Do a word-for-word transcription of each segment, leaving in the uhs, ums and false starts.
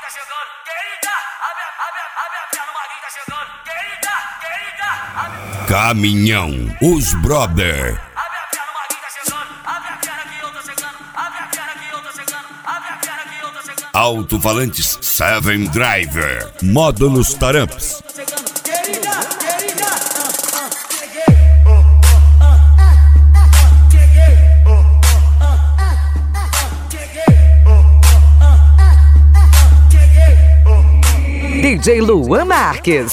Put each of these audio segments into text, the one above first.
chegando. Querida, abre, abre, abre a perna, o Maguinho tá chegando. Querida, querida, abre. Caminhão, os brother. Abre a perna, o Maguinho tá chegando. Abre a perna que eu tô chegando. Abre a perna que eu tô chegando. Abre a perna que eu tô chegando. Alto-falantes Seven Driver. Modo nos taramps. Querida, querida, D J Luan Marques.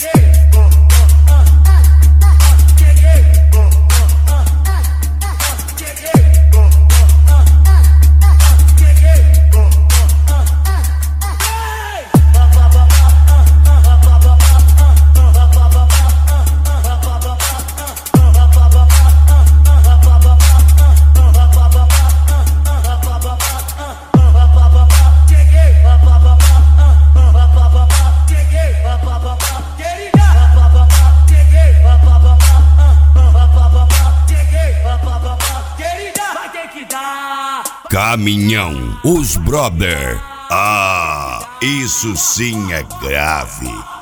Caminhão, os brother. Ah, isso sim é grave.